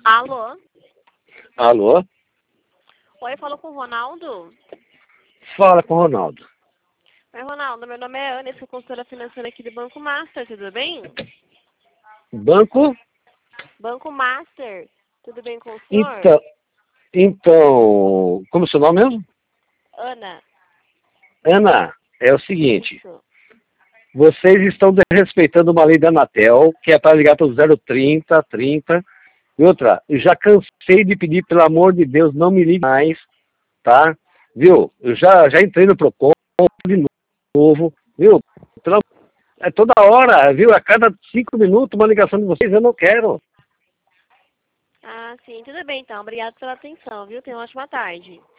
Alô? Alô? Oi, falou com o Ronaldo? Fala com o Ronaldo. Oi, Ronaldo, meu nome é Ana, eu sou consultora financeira aqui do Banco Master, tudo bem? Banco? Banco Master, tudo bem com o senhor? Então, como é o seu nome mesmo? Ana, Ana, é o seguinte, isso. vocês estão desrespeitando uma lei da Anatel, que é para ligar para o 030, 30. E outra, eu já cansei de pedir, pelo amor de Deus, não me ligue mais, tá? Viu? Eu já entrei no Procon de novo, viu? É toda hora, viu? A cada 5 minutos uma ligação de vocês, eu não quero. Ah, sim, tudo bem então. Obrigado pela atenção, viu? Tenha uma ótima tarde.